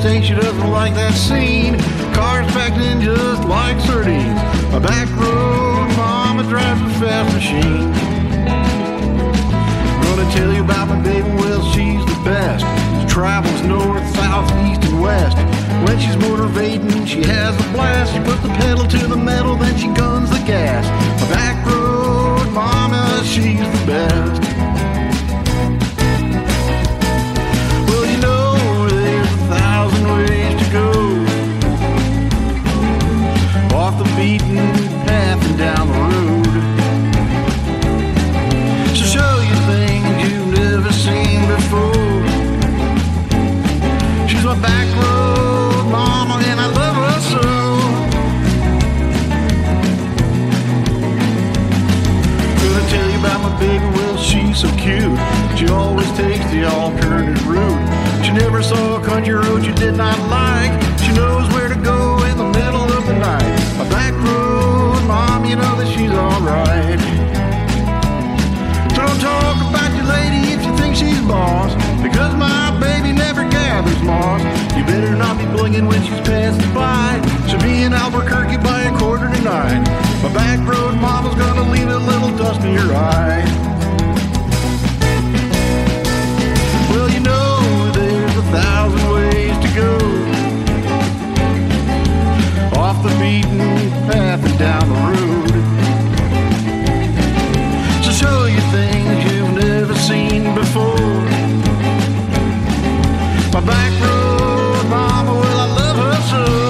interstate, she doesn't like that scene. Cars packed in just like sardines. A back road mama drives a fast machine. Gonna tell you about my baby, well, she's the best. She travels north, south, east, and west. When she's motivating, she has a blast. She puts the pedal to the metal, then she guns the gas. A back road mama, she's the best. Well, you know, there's 1,000 ways to go off the beaten path and down the road. She'll show you things you've never seen before. She's my back road mama, and I love her so. Gonna tell you about my baby, well, she's so cute. She always takes the alternative route. She never saw a country road she did not like. She knows where to go in the middle of the night. A back road mom, you know that she's alright. So don't talk about your lady if you think she's boss, because my baby never gathers moss. You better not be blinging when she's passing by. She'll be in Albuquerque by 8:45. My back road mama's gonna leave a little dust in your eye. Well, you know there's 1,000 ways to go off the beaten path and down the road. She'll show you things you've never seen before. My back road mama, well, I love her so.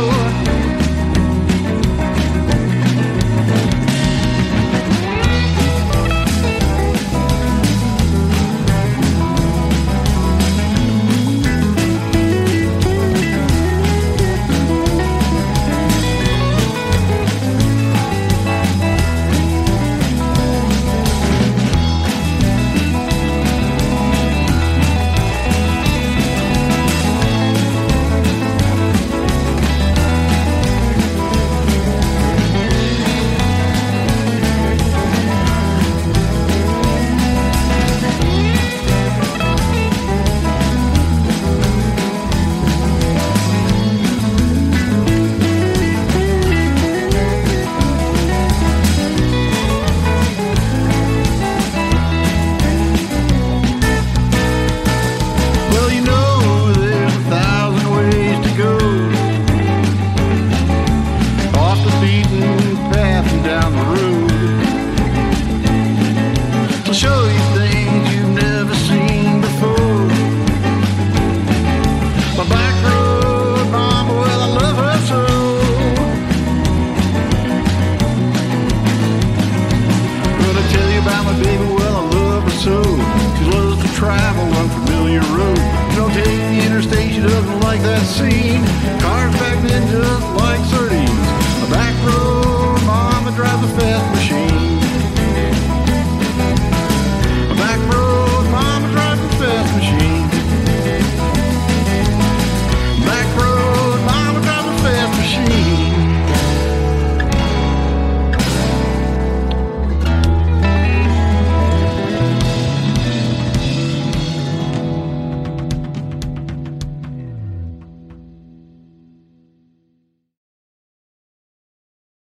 Show you things you've never seen before. My back road mama, well, I love her so. Gonna tell you about my baby, well, I love her so. She loves to travel unfamiliar road. She don't take the interstate, she doesn't like that scene. Cars packed in just like sardines. My back road mama drives a fast machine.